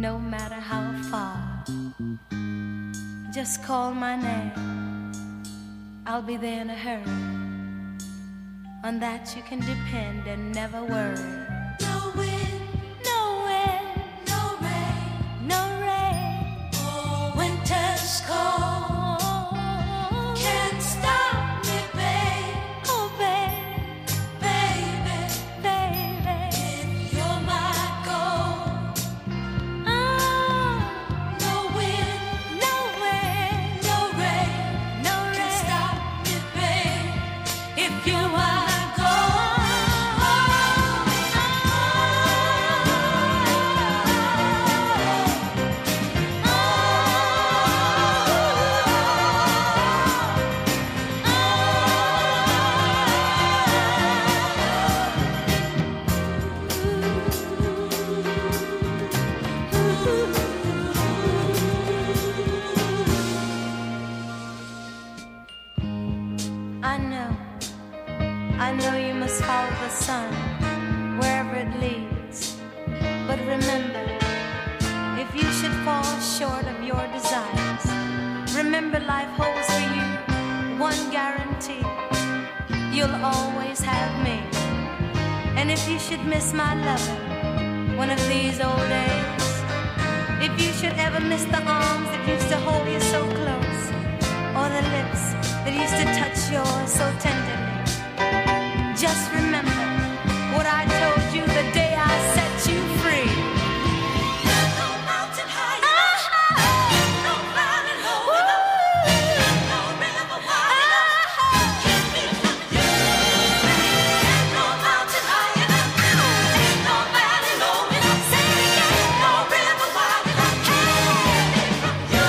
no matter how far. Just call my name, I'll be there in a hurry. On that you can depend and never worry. No wind, no wind, no rain, no rain. Oh, winter's cold can't stop me, babe. Oh, babe, baby, baby, if you're my gold. Oh, no wind, no wind, no rain, no rain can stop me, babe. If you're my I know you must follow the sun wherever it leads. But remember, if you should fall short of your desires, remember life holds for you one guarantee: you'll always have me. And if you should miss my loving one of these old days, if you should ever miss the arms that used to hold you so close, or the lips that used to touch yours so tenderly, just remember what I told you the day I set you free. No mountain high enough, no valley low enough, no river wide enough, keep me from you. No mountain high enough, no valley low enough, say it again, no river wide enough, keep me from you.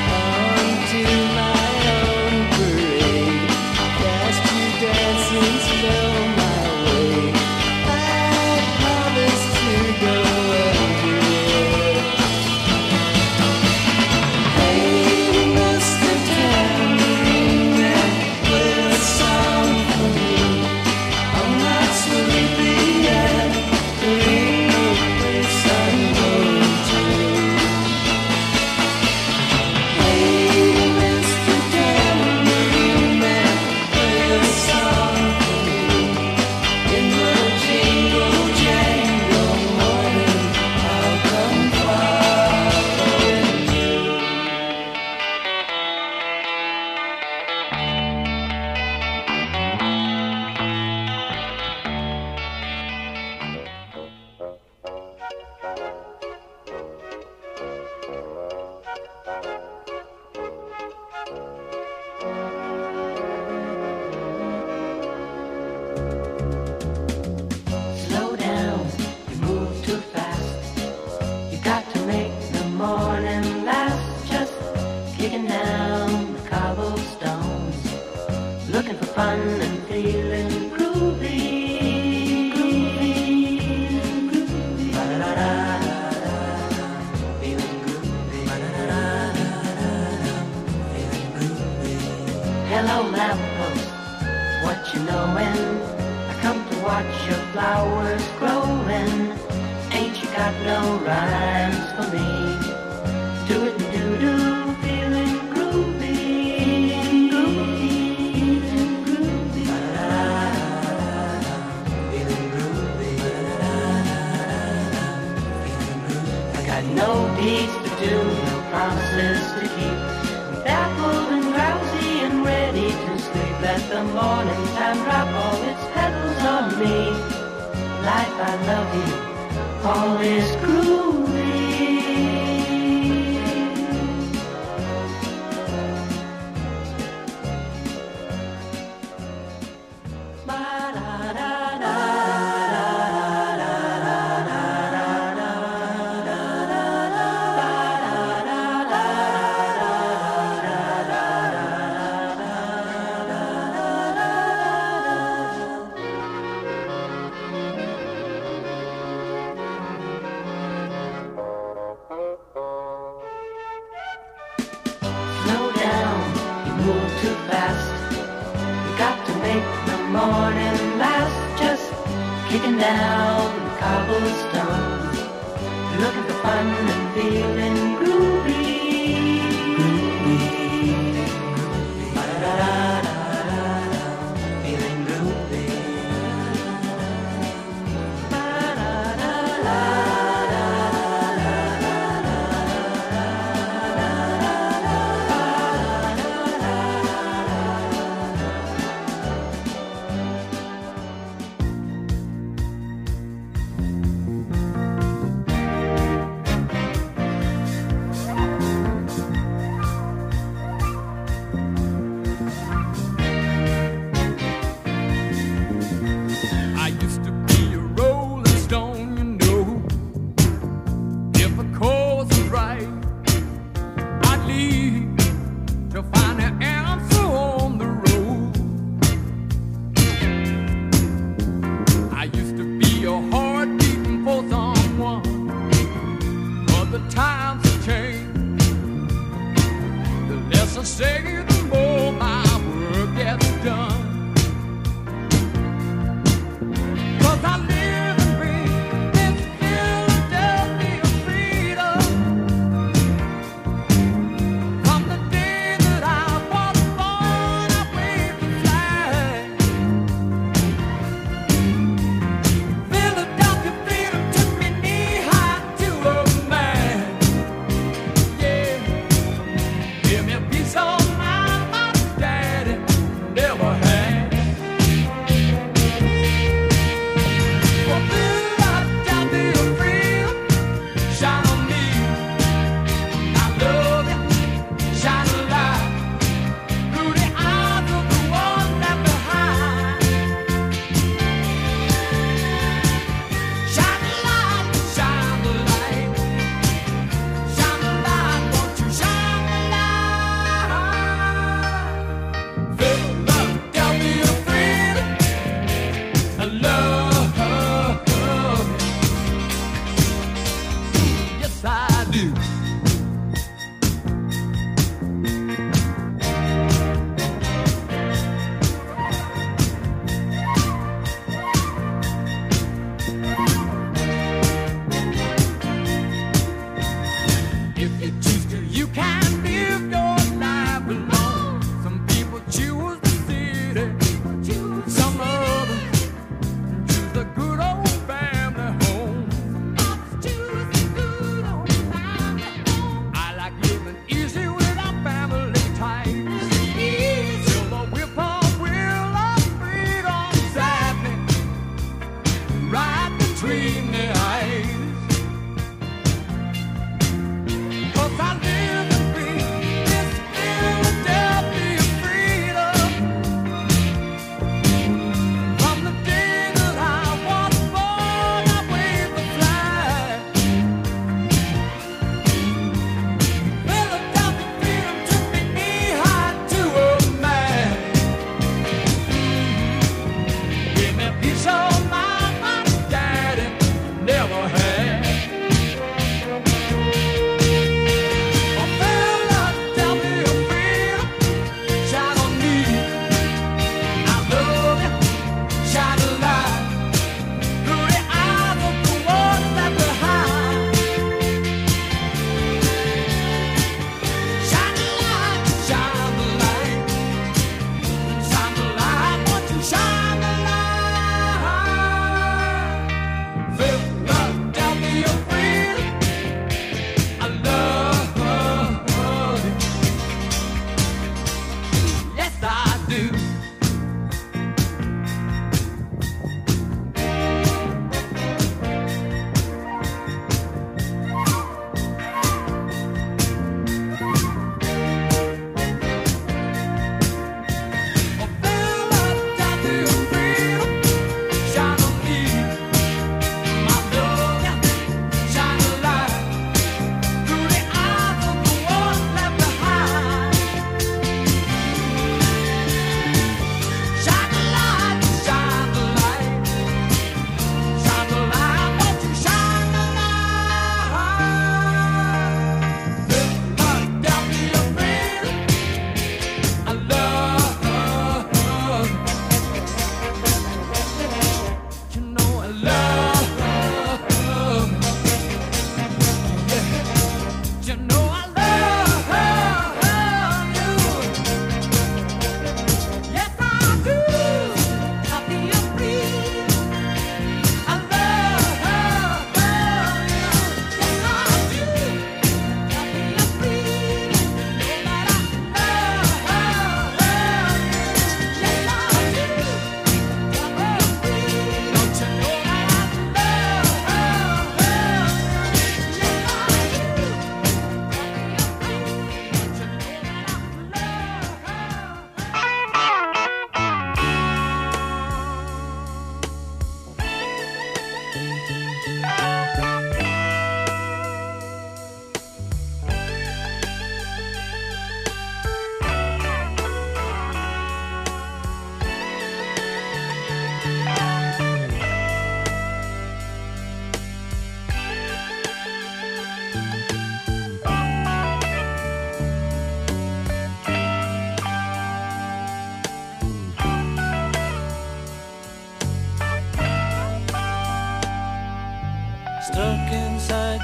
Since snowing. I come to watch your flowers growing. Ain't you got no rhymes for me? Do it and do, feeling groovy, feeling groovy, feeling groovy. I got no deeds to do, no promises to keep. I'm baffled and drowsy and ready to sleep. Let the morning time drop all its petals on me. Life, I love you, all is groovy. Slow down, you move too fast. You got to make the morning last. Just kicking down cobblestones, looking for fun and feeling groovy. Ba-da-da-da-da-da, feeling groovy.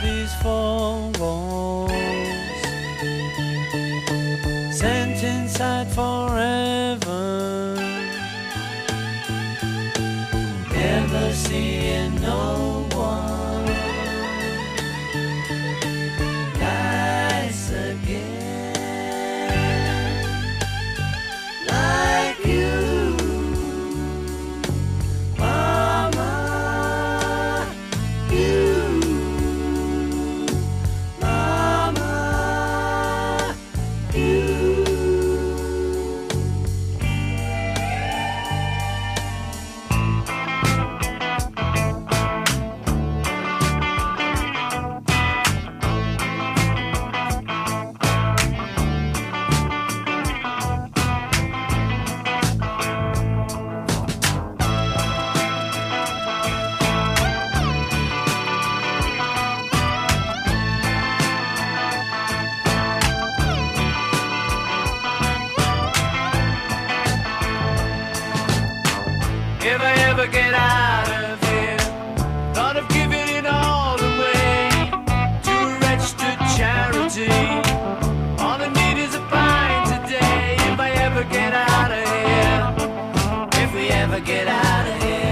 these four walls, sent inside forever, never seeing no one nice again like you. If I ever get out of here, thought of giving it all away to a registered charity. All I need is a pint today. If I ever get out of here, if we ever get out of here.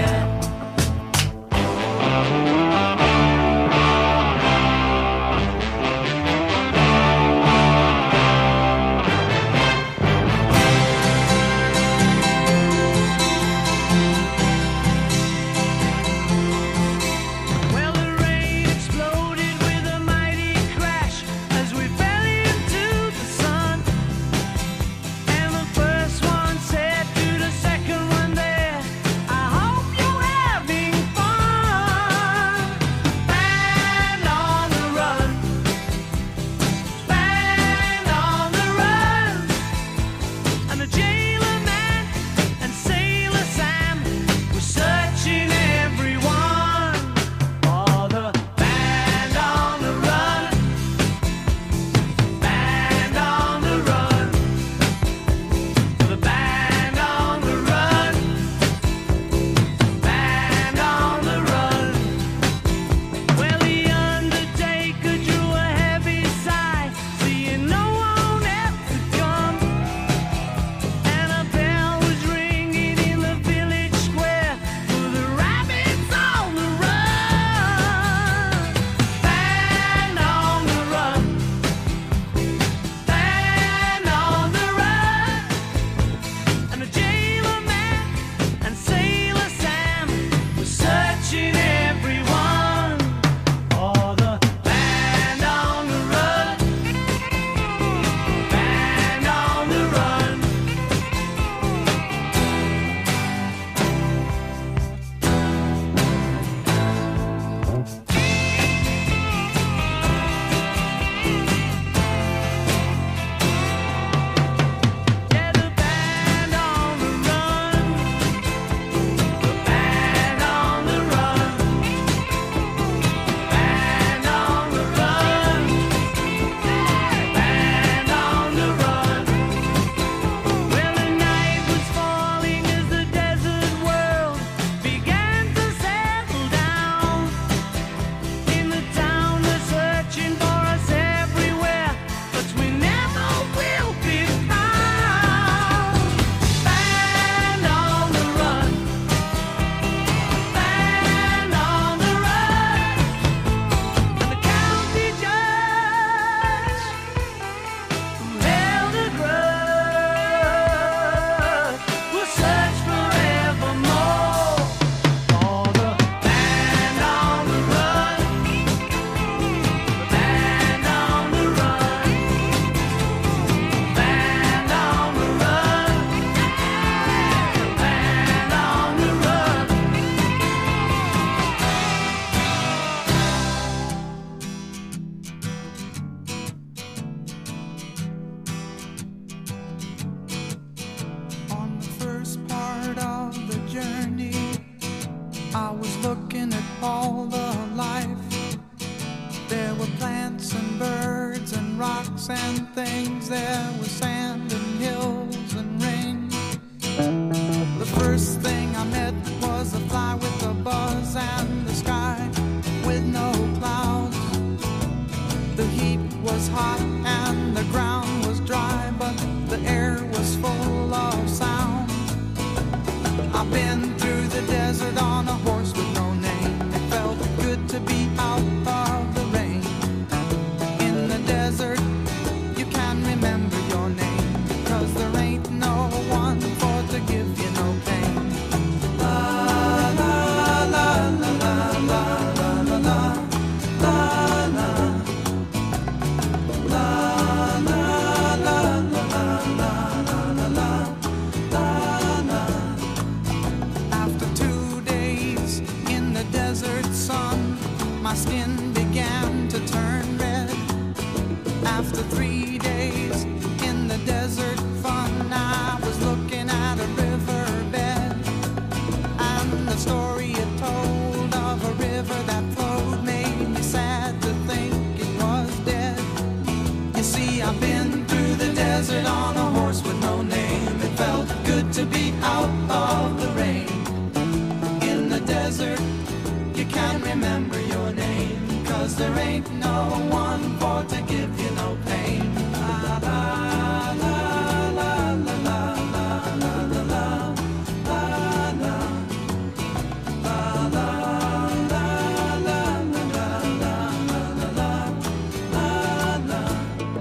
and things. There was sand and hills and rain. The first thing I met was a fly with a buzz and the sky with no clouds. desert on a horse with no name. It felt good to be out of the rain. In the desert, you can remember your name, 'cause there ain't no one for to give you no pain. La la la la la la la la la la la la la la la la. After 2 days in the desert sun, my skin began to turn red. After 3 days in the desert fun, I was looking at a riverbed, and the story it told of a river that flowed made me sad to think it was dead. You see, I've been through the desert on a horse with no name. It felt good to be out of the rain. In the desert, you can't remember your name, 'cause there ain't no one for to give you no pain. La la la la la la la la la la la la la la la la la la.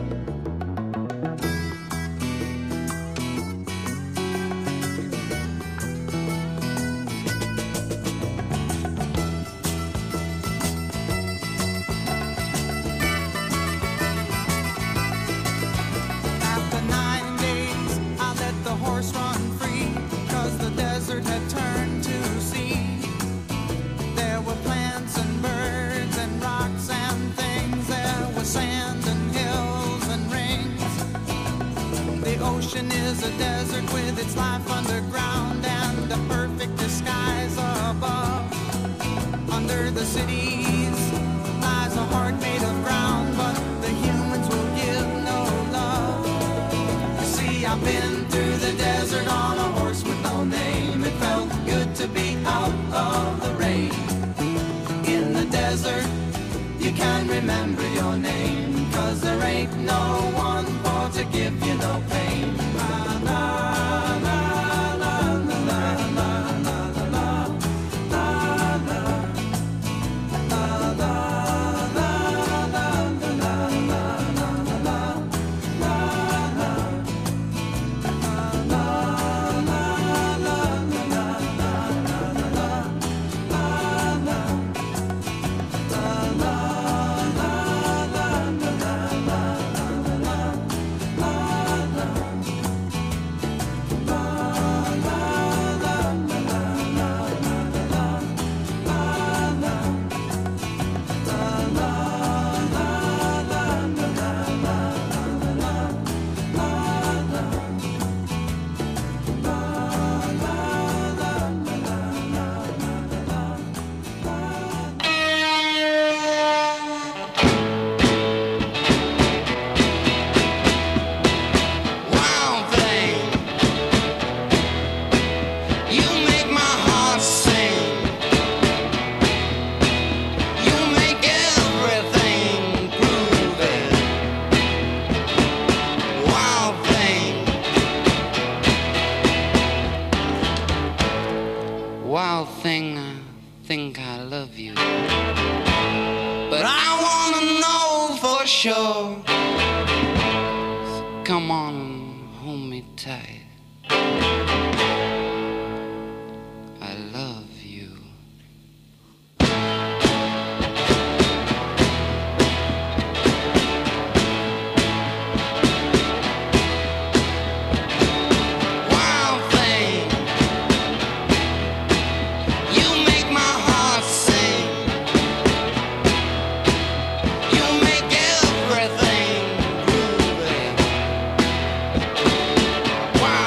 After 9 days, I let the horse run free, 'cause the desert had turned to sea. There were plants and birds and rocks and things. There was sand and hills and rings. The ocean is a desert with its life underground and a perfect disguise above. Under the cities lies a heart made of ground, but the humans will give no love. You see, I've been through the desert on a horse with no name. It felt good to be out of the rain. In the desert, you can remember your name, 'cause there ain't no one for to give you no pain. La la la la la la la la la la la la la la la Wild thing, I think I love you, but I wanna know for sure. So come on and hold me tight. I love you. Wild thing, you make my heart sing. You make everything groovy.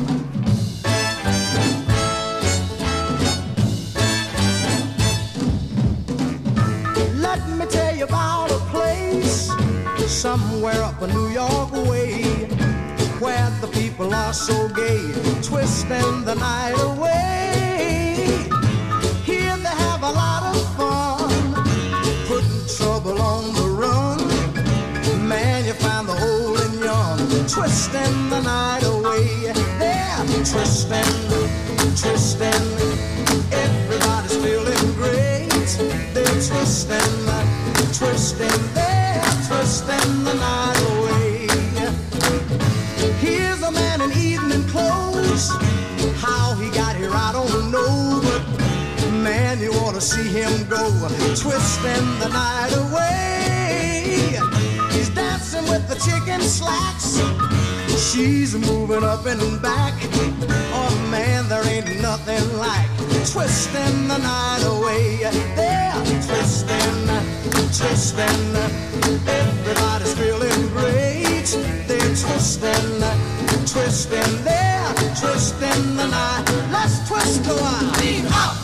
Let me tell you about a place somewhere up a New York way, where the people are so gay, twisting the night away. Here they have a lot of fun, putting trouble on the run. Man, you find the old and young, twisting the night away. They're twisting, twisting, everybody's feeling great. They're twisting, twisting, they're twisting the night away. Here's a man in evening clothes. How he got here, I don't know. But man, you ought to see him go, twisting the night away. He's dancing with the chicken slacks. She's moving up and back. Oh man, there ain't nothing like twisting the night away. They're twisting, twisting, everybody's feeling great. They're twisting, twisting, they're twisting the night. Let's twist a while. Lean up,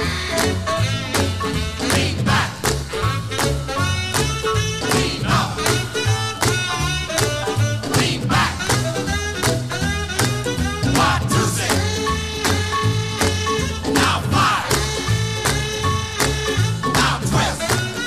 lean back, lean up, lean back. One, two, six. Now five. Now twist.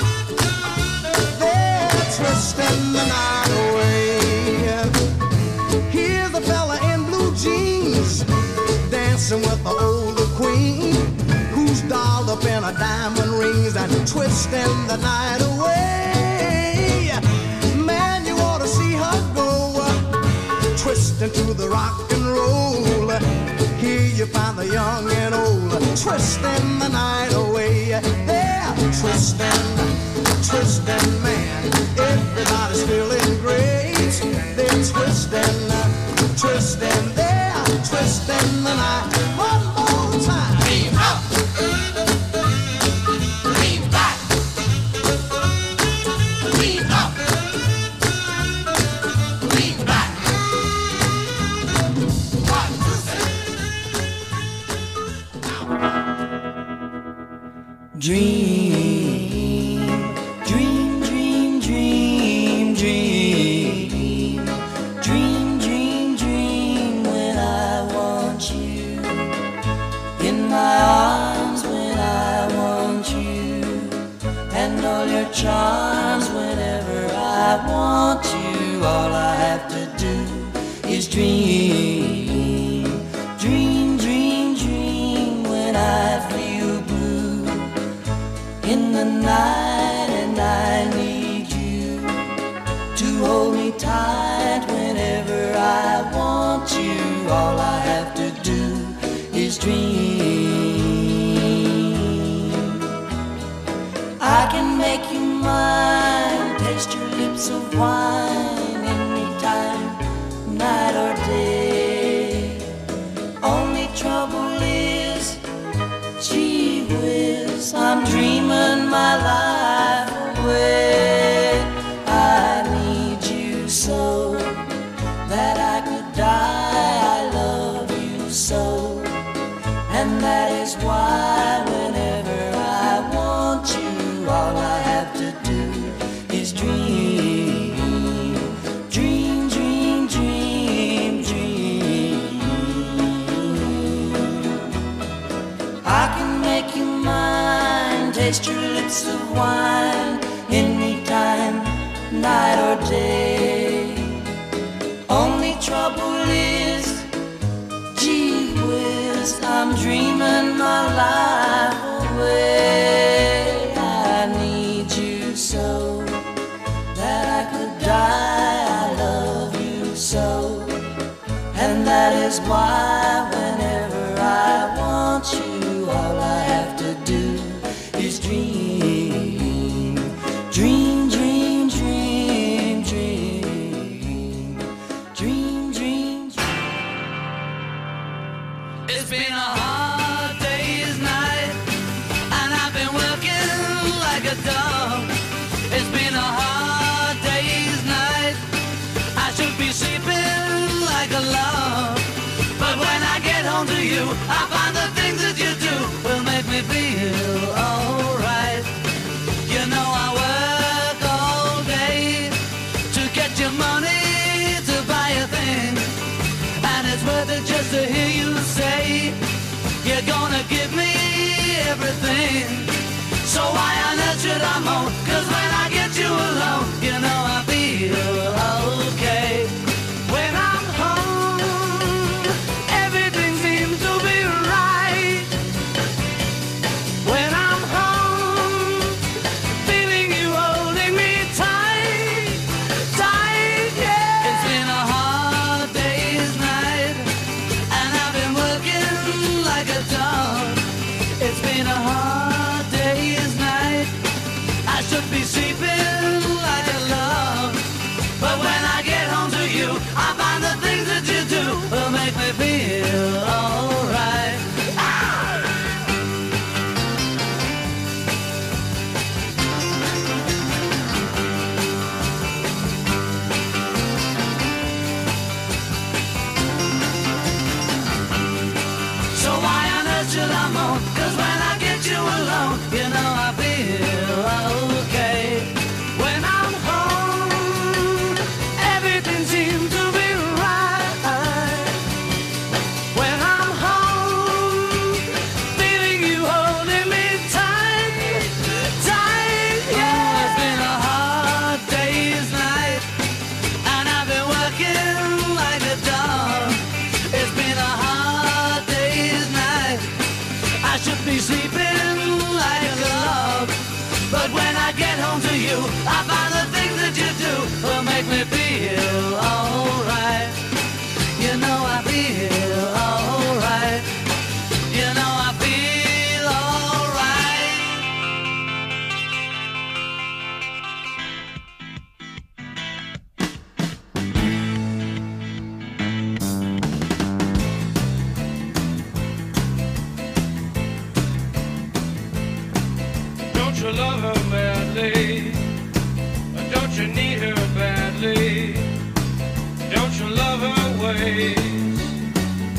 They're twisting the night away. Here's a fella in blue jeans, dancing with the older queen, who's dolled up in her diamond rings and twisting the night away. Man, you ought to see her go, twisting to the rock and roll. Here you find the young and old, twisting the night away. They're twisting, twisting, man, everybody's feeling great. They're twisting, twisting, they're twisting the night. One more time. Lean up, lean back, lean up, lean back. One, two, three. Dream, dream, dream, dream, dream, dream, dream, dream when I want you in my arms, when I want you, and all your charms whenever I want you. All I have to do is dream, dream, dream, dream when I feel blue in the night and I need you to hold me tight whenever I want you. All I have to do is dream. I can make you mine, taste your lips of wine anytime, night or day. Only trouble is, gee whiz, I'm dreaming my life away. I need you so that I could die. I love you so, and that is why whenever I want you, all I have to do is dream, dream, dream, dream, dream. I can make you mine, taste your lips of wine anytime, night or day. Only trouble is, gee whiz, I'm dreaming my life away. I need you so that I could die. I love you so, and that is why whenever I want you, all I have to do is dream, dream, dream, dream, dream, dream, dream, dream. It's been a hard day's night, and I've been working like a dog. It's been a hard day's night. I should be sleeping like a log, but when you, I find the things that you do will make me feel alright. You know I work all day to get your money to buy a thing, and it's worth it just to hear you say you're gonna give me everything. So why on earth should I moan? 'Cause when I get you alone, you know I feel okay. When I'm home, everything seems to be right. When I'm home, feeling you holding me tight, tight, yeah. It's been a hard day's night, and I've been working like a dog. It's been a hard day's night. I should be sleeping like a log, but when I get home to you, I find the things that you do will make me feel alright. So why on earth should I moan? 'Cause when I get you alone, you know I feel okay. When I'm home, everything seems to be right. When I'm home, feeling you holding me tight, tight, yeah. It's been a hard day's night, and I've been working like a dog. It's been a hard day's night. I should be sleeping like a log, but when I get home to you, I find the things that you do will make me feel alright. You know I feel alright. You know I feel alright. Don't you love her badly? Don't you need her badly? Don't you love her ways?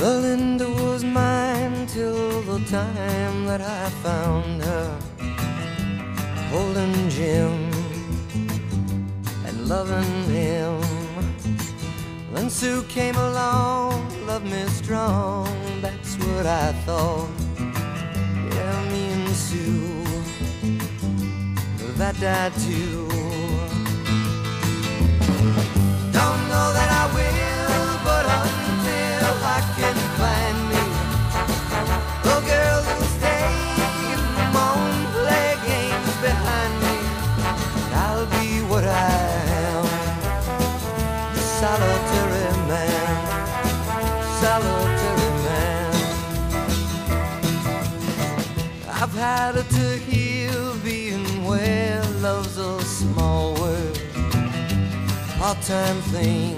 Belinda was mine till the time that I found her holding Jim and loving him. Then Sue came along, loved me strong, that's what I thought. Yeah, me and Sue, that died too. Don't know that I will, but until I can find me a girl who'll stay and play games behind me, I'll be what I am, solitary man, solitary man. I've had it to heal being where love's a small world, part-time thing,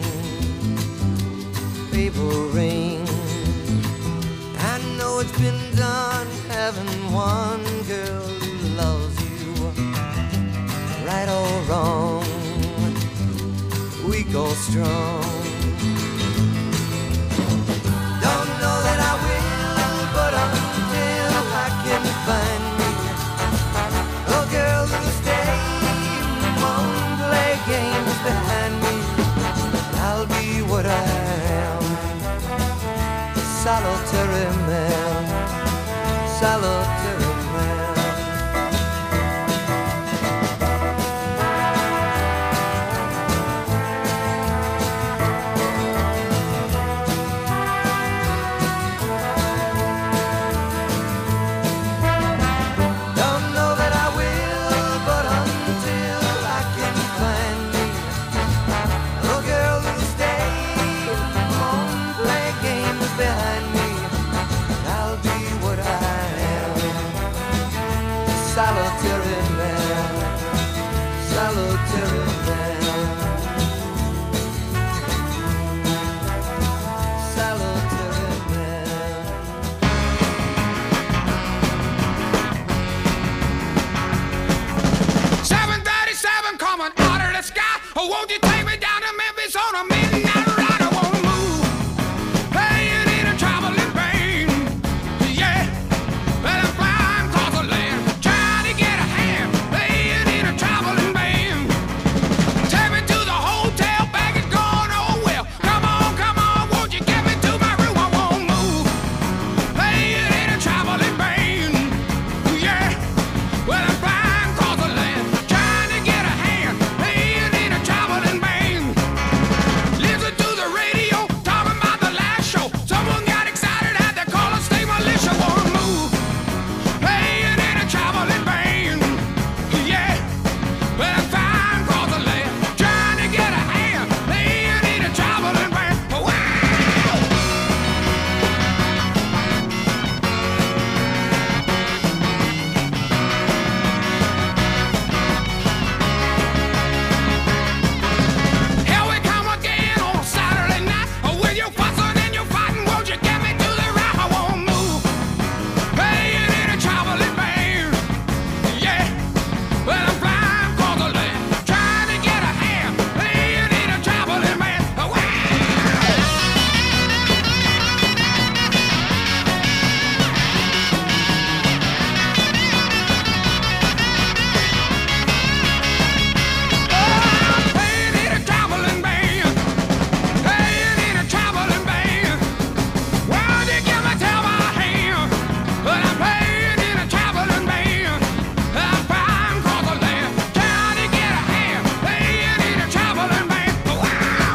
paper ring. I know it's been done having one girl who loves you, right or wrong, weak or strong. Don't know that I will, but until I can find me a girl who'll stay and play games behind me, I'll be what I am, solitary man, solitary man. Don't know that I will, but until I can find me a girl who'll stay and play games behind me, I'll be what I am, solitary man, solitary man, solitary man. 737 coming out of the sky. Oh, won't you take me down to Memphis on a midnight ride? I wanna move, playing in a traveling plane. Yeah, well, I'm flying across the land, trying to get a hand, playing in a traveling band. Take me to the hotel, baggage gone, oh well. Come on, won't you get me to my room? I won't move, playing in a traveling band. Yeah, well, I'm flying across the land, trying to get a hand, playing in a traveling band. Listen to the radio, talking about the last show. Someone got excited, had to call a state militia. Won't move, playing in a traveling band. Yeah, well, I'm flying across the land, trying to get a hand, playing in a traveling band. Wow! Here we come again on Saturday night. With your fussing and your fighting, won't you get me to the right? I won't move, playing in a traveling band. Yeah, well, I'm flying across the land, trying to get a hand, playing in a traveling band. Wow! Playing in a traveling band, playing in a traveling band. Well, you give me tell my hand, but I'm playing in a traveling band. I'm flying across the land, trying to get a hand, playing in a traveling band. Wow!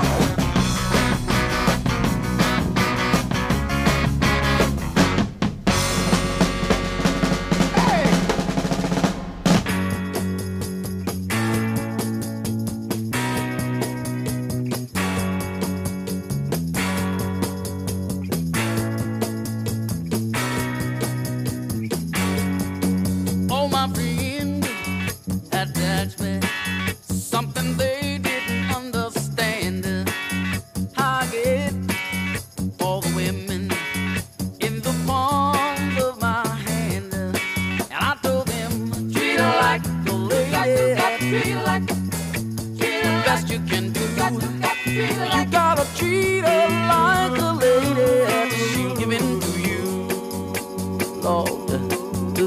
Oh, my friend attached me, something they didn't understand. I get all the women in the palm of my hand, and I told them, treat her like a lady, treat her like best you can do. You gotta treat her like a lady. She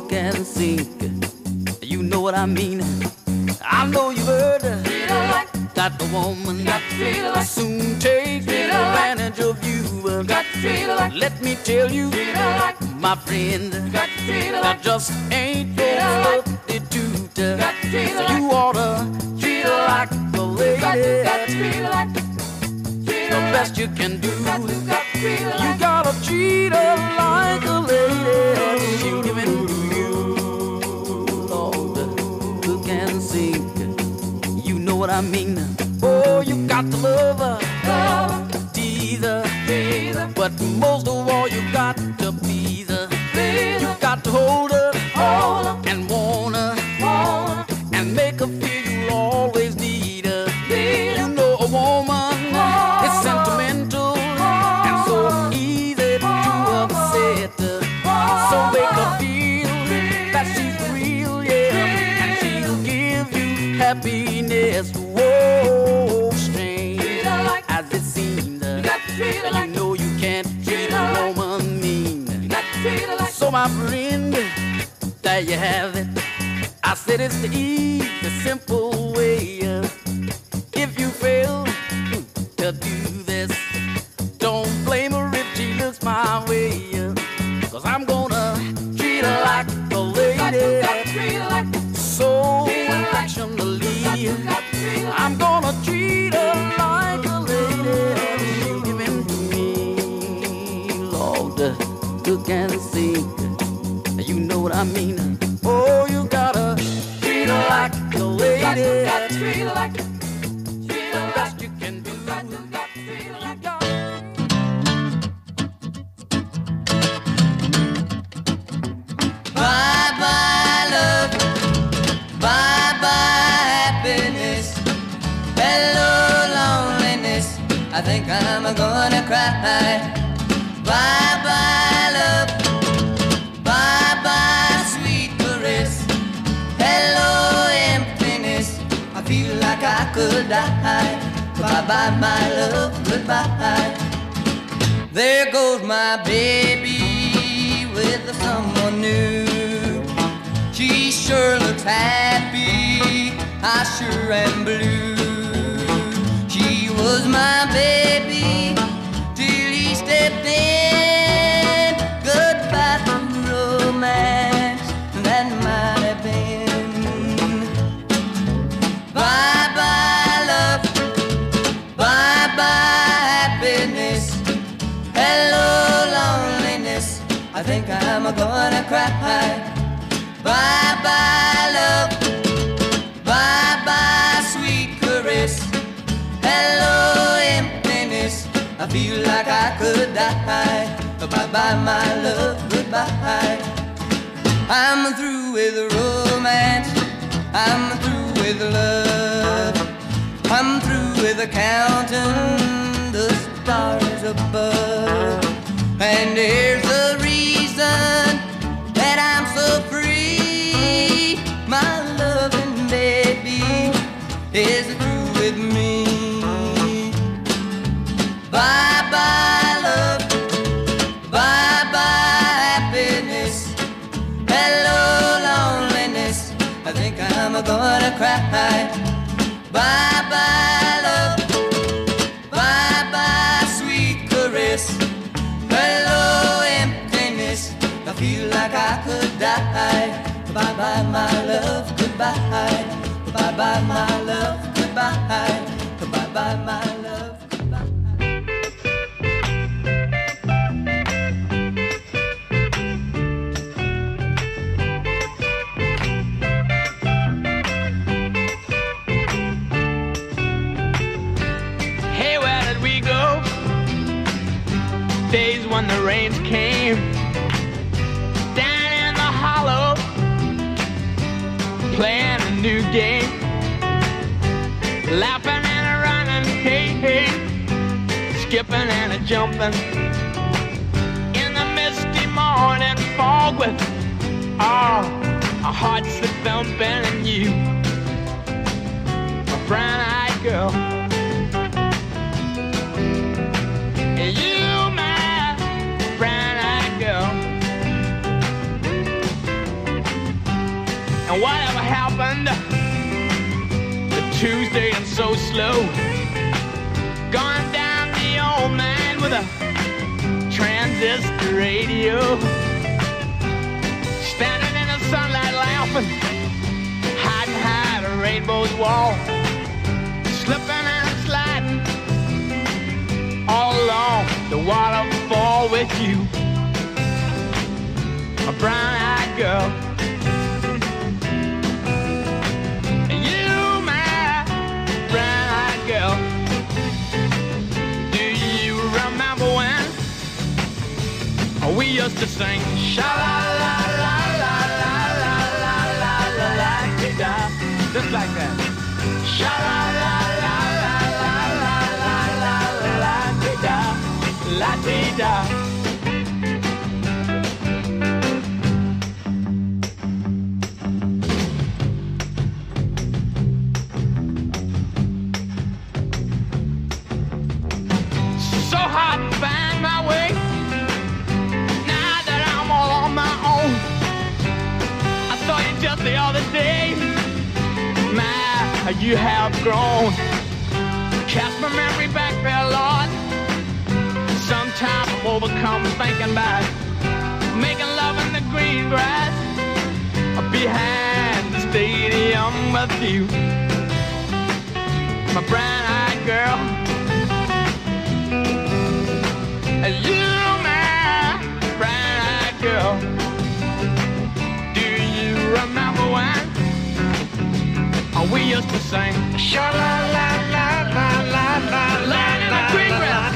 hook and sink. You know what I mean? I know you've heard that the woman soon take advantage of you. Let me tell you, my friend, that just ain't no substitute. So you oughta treat her like a lady. The best you can do, you gotta treat her like a lady. She'll give it to you, Lord, hook and sink. You know what I mean? Oh, you got to love her, tease her, but most of all, you got to please her. You got to hold her and want her and make her feel you'll always need her. You know a woman is sentimental and so easy to upset her. So make her feel that she's real, yeah, and she'll give you happiness. Whoa, strange as it seems, you know you can't treat a woman mean. So my friend, there you have it. I said it's the easy, simple way. If you fail to do this, don't blame her if she looks my way. 'Cause I'm gonna treat her like a lady, so affectionately. I'm gonna treat her like a lady. She'll give in to me, Lord, hook and sink. You know what I mean? Oh, you gotta treat her like a lady. You gotta treat her like the best you can do. Bye-bye love, bye-bye happiness, hello loneliness, I think I'm gonna cry. Bye-bye love, bye-bye sweet caress, hello emptiness, I feel like I could die. Bye-bye my love, goodbye. There goes my baby with someone new. She sure looks happy, I sure am blue. She was my baby till he stepped in. Goodbye to romance, that might have been. Bye-bye love, bye-bye happiness, hello loneliness, I think I'm gonna cry. Bye-bye love, bye-bye sweet caress, hello emptiness, I feel like I could die. Bye-bye my love, goodbye. I'm through with romance, I'm through with love, I'm through with counting the stars above. And here's the reason that I'm so free. My loving baby is through with me. Bye-bye love, bye-bye happiness, hello loneliness, I think I'm gonna cry. Bye-bye love, bye-bye sweet caress, hello emptiness, I feel like I could die. Bye-bye my love, goodbye. Bye-bye my love, goodbye. Bye-bye my love, goodbye. Hey, where did we go? Days when the rains came down in the hollow, playing a new game, laughing and a running, hey, hey, skipping and a jumping in the misty morning fog with our hearts a thumping, and you, a brown-eyed girl. You, my brown-eyed girl. happened. The Tuesday and so slow. Going down the old man with a transistor radio. Standing in the sunlight laughing, hiding behind a rainbow's wall. Slipping and sliding all along the waterfall with you, a brown-eyed girl. You, my brown-eyed girl. Do you remember when we used to sing sha-la-la-la-la-la-la-la-la-la-la-la-la-la-la-la, just like that? Sha-la-la-la-la-la-la-la-la-la-la-la-la-la-la. So hard to find my way now that I'm all on my own. I saw you just the other day. My, you have grown. Cast my memory back there, Lord. Sometimes I'm overcome thinking about making love in the green grass behind the stadium with you, my brown-eyed girl. You, my brown-eyed girl. Do you remember when we used to sing sha-la-la-la-la-la-la-la, in the green grass?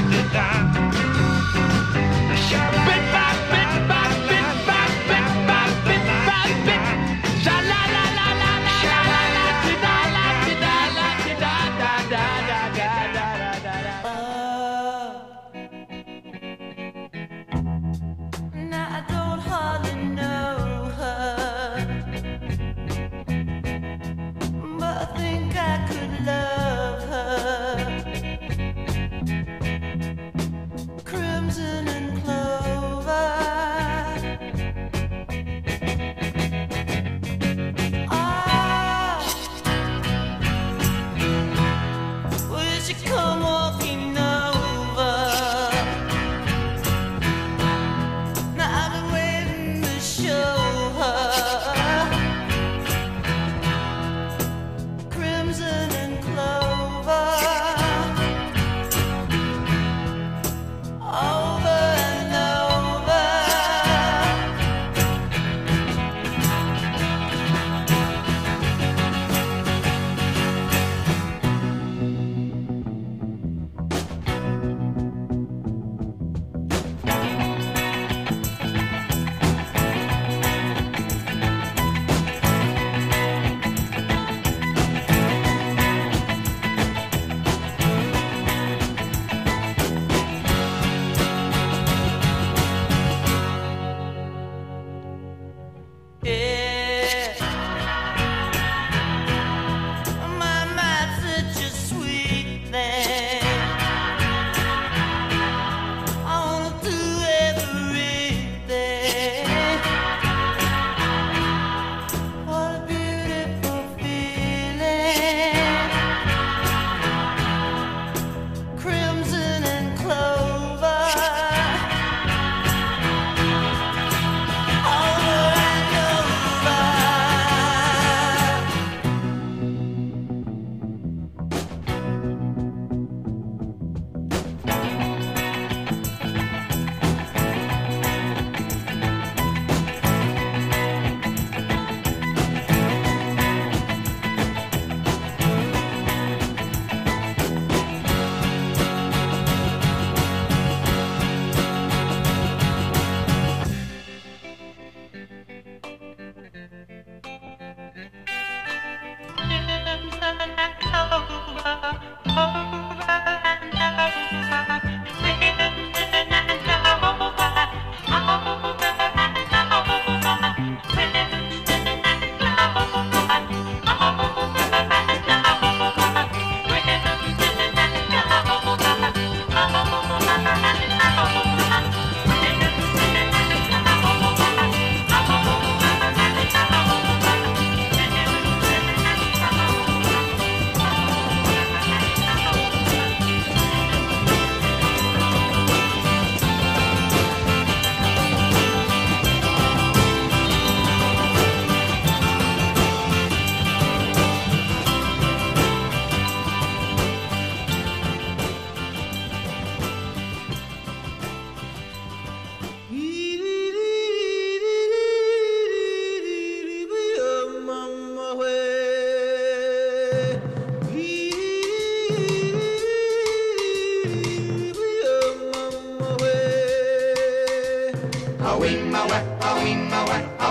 Bit by bit by bit by bit by bit by bit. Now I don't hardly know her, but I think I could love her. Crimson and clover. Will she come walking over? Now I've been waiting to show her. Crimson and clover. Over and over.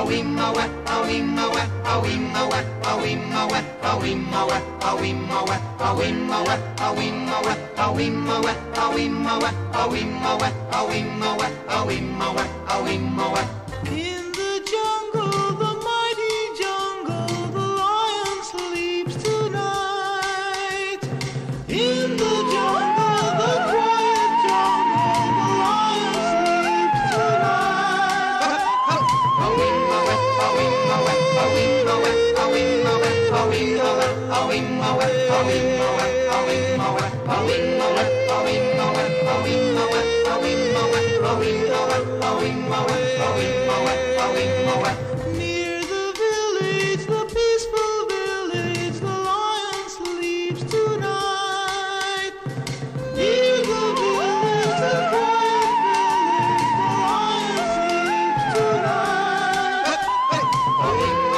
In the jungle, the mighty jungle, the lion sleeps tonight. In the jungle, the quiet jungle, the lion sleeps tonight. Near the village, the peaceful village, the lion sleeps tonight. Near the village, the quiet village, the lion sleeps tonight.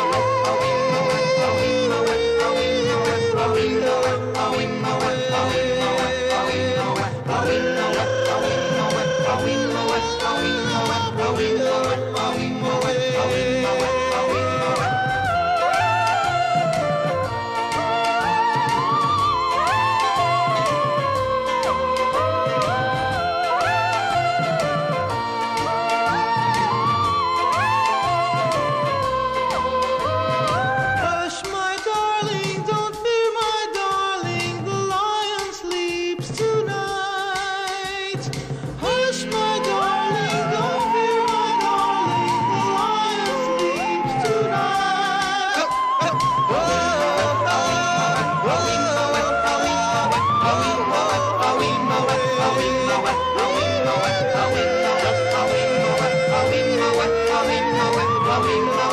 Hush, my darling, don't fear, my darling, the lion sleeps tonight. Hush, my darling, don't fear, my darling, the lion sleeps tonight. Oh,